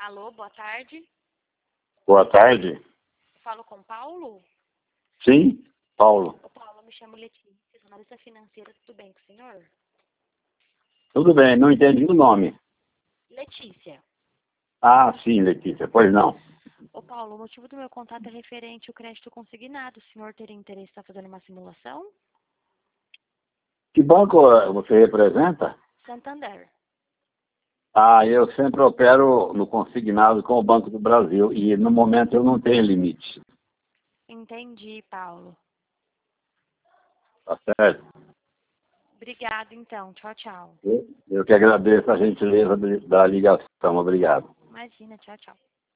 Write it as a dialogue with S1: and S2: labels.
S1: Alô, boa tarde.
S2: Boa tarde.
S1: Falo com Paulo?
S2: Sim, Paulo.
S1: Ô, Paulo, eu me chamo Letícia, sou analista financeira, tudo bem com o senhor?
S2: Tudo bem, não entendi o nome.
S1: Letícia.
S2: Ah, sim, Letícia, pois não.
S1: Ô, Paulo, o motivo do meu contato é referente ao crédito consignado. O senhor teria interesse em estar fazendo uma simulação?
S2: Que banco você representa?
S1: Santander.
S2: Ah, eu sempre opero no consignado com o Banco do Brasil e no momento eu não tenho limite.
S1: Entendi, Paulo.
S2: Tá certo?
S1: Obrigado, então. Tchau, tchau.
S2: Eu que agradeço a gentileza da ligação. Obrigado.
S1: Imagina, tchau, tchau.